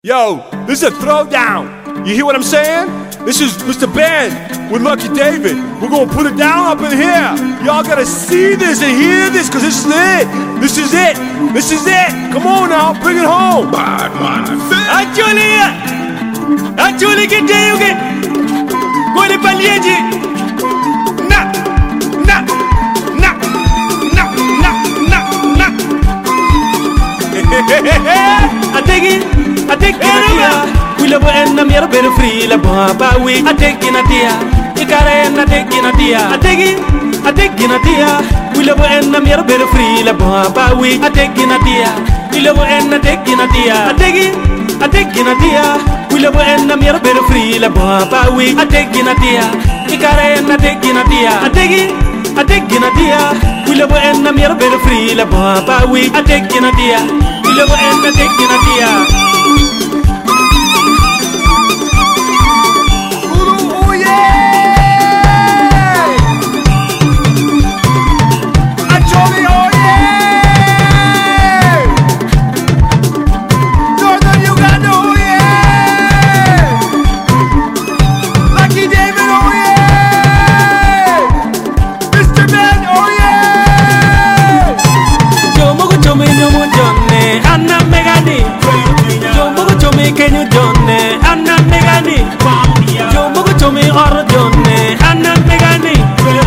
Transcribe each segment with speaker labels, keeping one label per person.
Speaker 1: Yo, this is a throwdown. You hear what I'm saying? This is Mr. Ben with Lucky David. We're gonna put it down up in here. Y'all gotta see this and hear this, cause this is it. This is it. This is it. Come on now, bring it home. Bad man.
Speaker 2: Actually, get there, you get. Go to Palieji. Nah. I take it. I take it. We love and I'm here better free. La baba we. I take it. I take it. I take it. I take it. We love and I'm here better free. La baba we. I take it. We love and I take it. I take it. I take it. We love and I'm here better free. La baba we. I take it. I take it. I take it. We love and I'm here better free. La baba we. I take it. We love and I take it. Kenyu Jonne, Anna Megani, Jomo Tomi or Jonne, Anna Megani,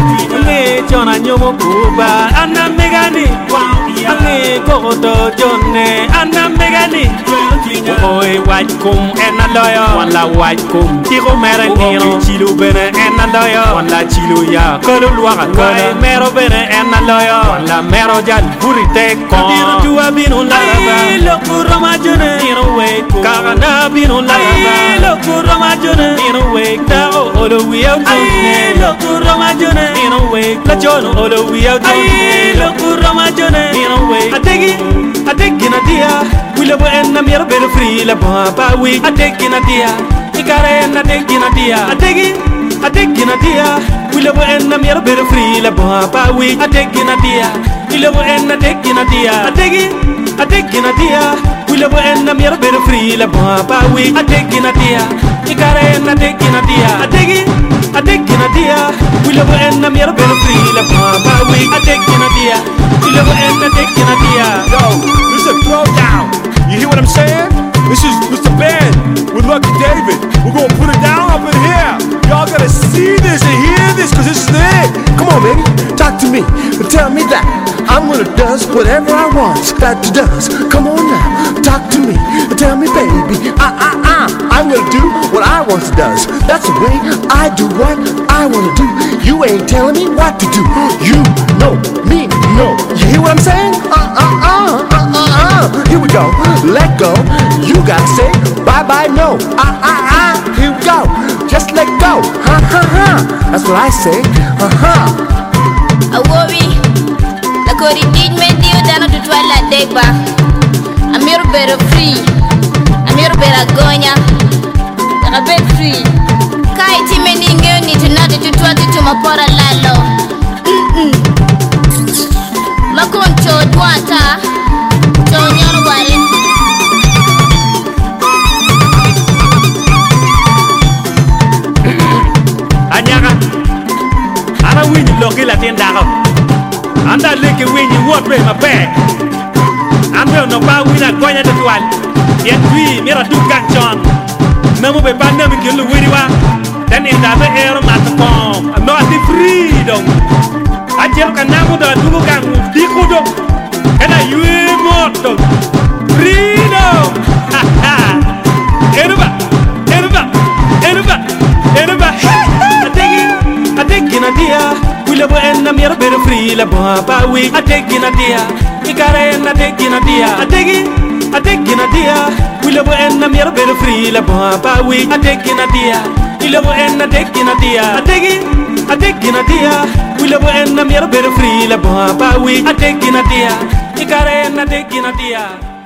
Speaker 2: Jona Nyomo Kuba, Anna Megani, Ale Godo Jonne, Anna Megani, Oi White Kum and a lawyer, one la White Kum, Tiro Maranino, Chilu Bene and a lawyer, one la Chilu Ya, Koluluaka, Mero Bene and a lawyer, one la Mero Jan, Burite, Kodiru to a Bino Lava, Lokurama Jone, in a way, Karana Bino Lava, Lokurama Jone, in a way, Tao, Odo we out, Lokurama Jone, in a way, La Jono, Odo we out, Lokurama Jone, in a way, I take it, a dear. We love and I'm here better free. La baba we. I take it, a dear. And I take it, a dear. I take it, a dear. We love and I'm here better free. La baba we. I take it, a dear. We love and I take it, a dear. I take it, a dear. We love and I'm here better free. La baba we. I take it, a dear. And I take it, a dear. I take it, a dear. We love and I'm here better free. La baba we. I take it, a dear. We love and I take it, a dear.
Speaker 1: Yo, this is a throwdown. You hear what I'm saying? This is Mr. Ben with Lucky David. We're gonna put it down up in here. Y'all gotta see this and hear this, cause this is it.
Speaker 3: Come on, baby, talk to me and tell me that I'm gonna does whatever I want that you does. Come on now, talk to me and tell me, baby, I'm gonna do what I want to does. That's the way I do what I wanna do. You ain't telling me what to do. You know me, no. You hear what I'm saying? Here we go, let go. You gotta say bye-bye, no. Here we go, just let go. That's what I say.
Speaker 4: I worry. La cori did me deal down to twilight day back. I'm here better free. I'm here better gonya. I'm better free. Kai timeni ngeni tunati tutwati tumapora lalo. Makoncho dwata.
Speaker 2: Anyaka, I win you look at the end. And that lick win you walk with my bag. I'm going to buy winner going at the one. Yet we made a two canton. Number by pandemic in the Wiriwa. Then in the other air of the farm. I'm not the freedom. I tell Kanamu that Dugan with Dikudo. And I you immortal. Freedom. Ha ha. I take it, a dear. We love and I'm here better free. La baba we. I take it, a dear. And I take it, a dear. I take it, a dear. We love and I'm here better free. La baba we. I take it, a dear. We love and I take it, a dear. I take it, a dear. We love and I'm here better free. La baba we. I take it, a dear. And I take it, a dear.